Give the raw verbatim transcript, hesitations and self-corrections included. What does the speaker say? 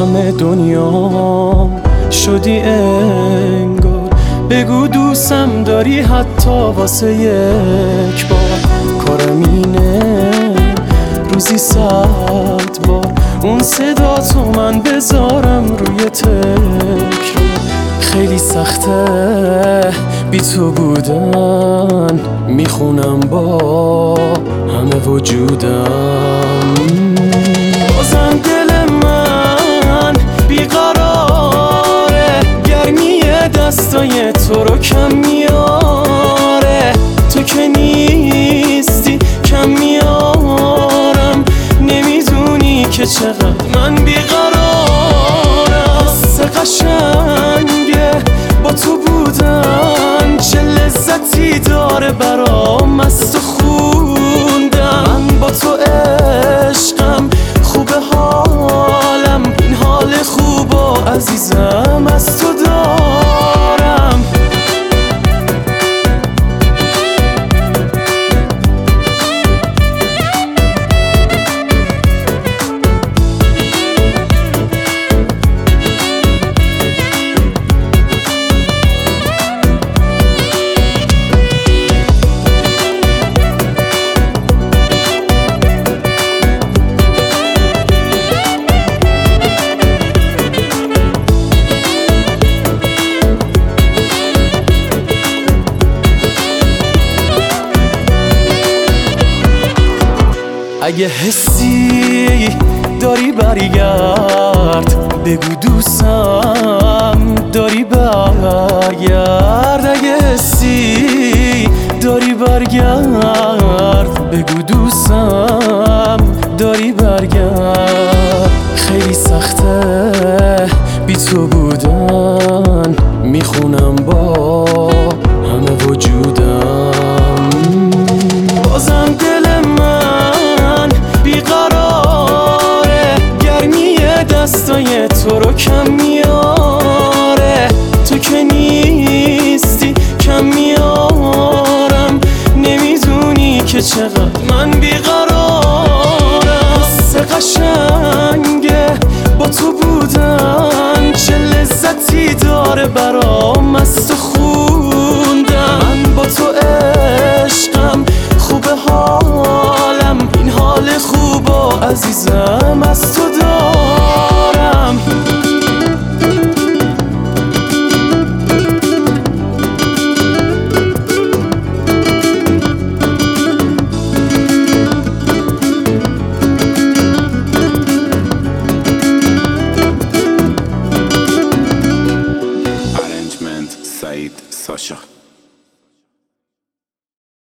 همه دنیا شدی انگار. بگو دوستم داری حتی واسه یک بار. کارم اینه روزی صد بار اون صدا تو من بذارم روی تکرار. خیلی سخته بی تو بودن، میخونم با همه وجودم. بازم دل من بیقراره، گرمی دستای تو رو کم میاره. تو که نیستی کم میارم، نمیدونی که چقدر من بیقرارم. حس قشنگه با تو بودن، چه لذتی داره برام از تو خوندم. من با تو عشقم، خوبه حالم، این حال خوب و عزیزم از تو دارم. اگه حسی داری برگرد، بگو دوستم داری برگرد. اگه حسی داری برگرد، بگو دوستم داری برگرد. خیلی سخته بی تو بودن، میخونم با همه وجودم. بازم دل من بیقراره، گرمی دستای تو رو کم میاره. تو که نیستی کم میارم، نمیدونی که چقدر من بیقرارم. حس قشنگه با تو بودن، چه لذتی داره برام از تو خوندم. من با تو عشقم، خوبه حالم، این حال خوب و عزیزم از تو دارم. Arrangement Said Sasha.